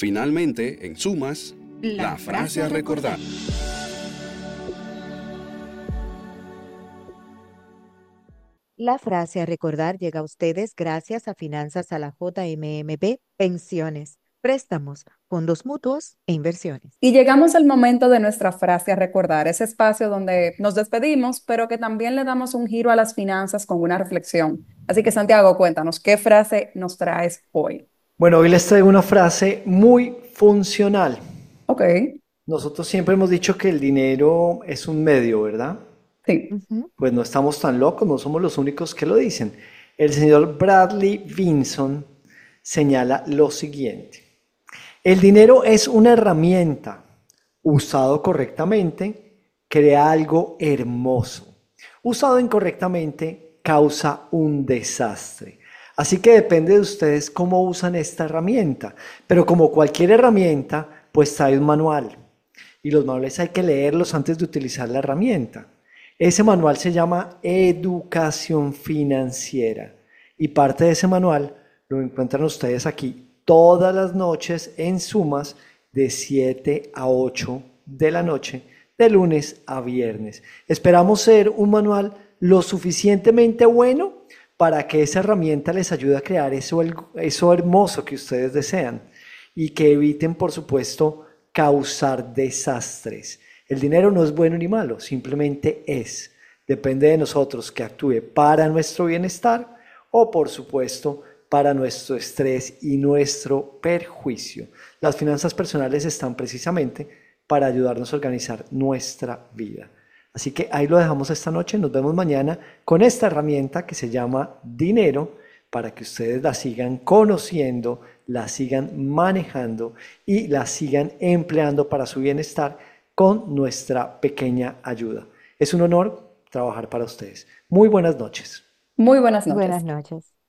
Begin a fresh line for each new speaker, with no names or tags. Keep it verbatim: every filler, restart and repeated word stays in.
Finalmente, en sumas, la, la frase a recordar.
La frase a recordar llega a ustedes gracias a Finanzas a la J M M P, Pensiones, Préstamos, Fondos Mutuos e Inversiones.
Y llegamos al momento de nuestra frase a recordar, ese espacio donde nos despedimos, pero que también le damos un giro a las finanzas con una reflexión. Así que Santiago, cuéntanos, ¿qué frase nos traes hoy?
Bueno, hoy les traigo una frase muy funcional.
Ok,
Nosotros siempre hemos dicho que el dinero es un medio, ¿verdad?
sí.
Ujú.
Pues no estamos tan locos, no somos los únicos que lo dicen. El señor Bradley Vinson señala lo siguiente. El dinero es una herramienta. Usado correctamente, crea algo hermoso. Usado incorrectamente, causa un desastre. Así que depende de ustedes cómo usan esta herramienta. Pero como cualquier herramienta, pues trae un manual. Y los manuales hay que leerlos antes de utilizar la herramienta. Ese manual se llama Educación Financiera. Y parte de ese manual lo encuentran ustedes aquí todas las noches en sumas de siete a ocho de la noche, de lunes a viernes. Esperamos ser un manual lo suficientemente bueno para que esa herramienta les ayude a crear eso, eso hermoso que ustedes desean y que eviten, por supuesto, causar desastres. El dinero no es bueno ni malo, simplemente es. Depende de nosotros que actúe para nuestro bienestar o, por supuesto, para nuestro estrés y nuestro perjuicio. Las finanzas personales están precisamente para ayudarnos a organizar nuestra vida. Así que ahí lo dejamos esta noche. Nos vemos mañana con esta herramienta que se llama dinero para que ustedes la sigan conociendo, la sigan manejando y la sigan empleando para su bienestar con nuestra pequeña ayuda. Es un honor trabajar para ustedes. Muy buenas noches.
Muy buenas
Buenas
noches.
noches.